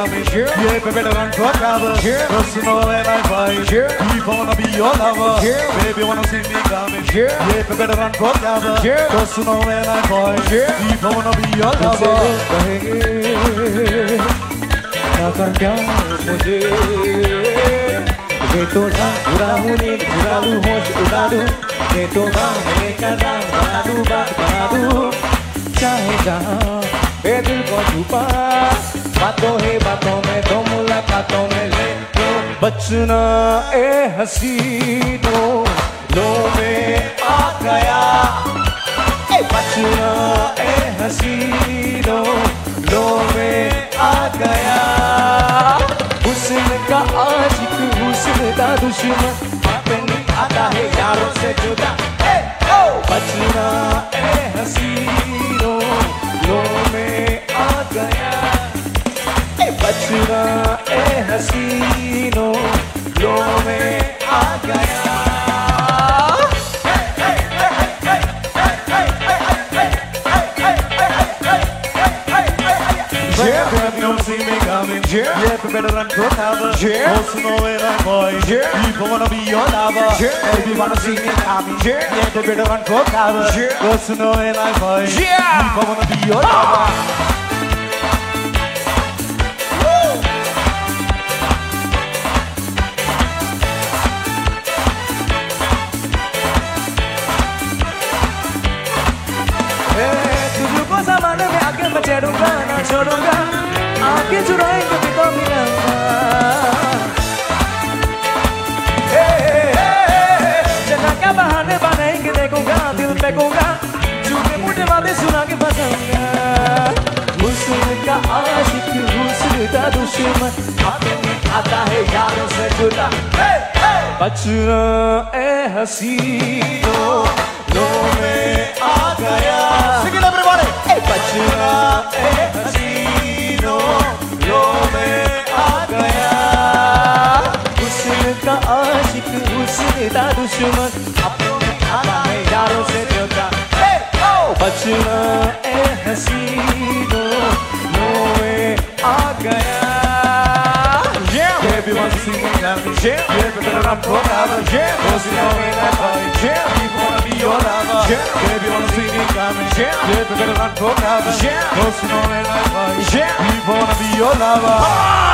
coming. Yeah, baby, better run for cover. Cause you know that I fight. People wanna be your lover. Baby, wanna see me coming. Yeah, baby, better run for cover. Cause you know that I fight. People wanna be your lover. ना कर क्या मुझे ये तो ना बुरा हूँ नींद बुरा लूँ होश उड़ा दूँ ये तो ना मैं करना बना दूँ बात बना दूँ चाहे जहाँ ये दिल को छुपा बातों में तो मुलाकातों में ले लो बचना ए हसीनों लो में आ गया ए बचना ए हसीनों लो में आ गया हुस्न का आशिक हुस्न का दुश्मन अपनी आता है यारों से जुदा बचना ए हसीनों लो में आ गया बचना ए हसीनों लो में आ गया Don't see me coming, yeah, better run for cover, also know when I'm boy, people wanna be your lover, baby wanna see me coming, yeah, they better run for cover, also know when I'm boy, people wanna be your lover. तुझको ज़माने में आके मैं चढ़ूंगा ना छोड़ूंगा आके चुराएंगे भी तो मिलूंगा जगह का बहाने बनाएंगे देखूंगा दिल फेंकूंगा झूठे मूठे वादे सुना के फंसाऊंगा हुस्न का आशिक हुस्न का दुश्मन अपने आता है यारों से जुदा बचना ए हसीनों लो में आ गया बचना ए हसीनों लो में आ गया हुस्न का आशिक हुस्न का दुश्मन अपने आता है यारों से जुदा बचना ए हसीनों लो में आ गया Baby wants to see me coming, yeah, better run for cover, cause you know when I fight, people wanna be your lover, baby wanna see me coming, yeah, better run for cover, cause you know when I fight, people wanna be your lover.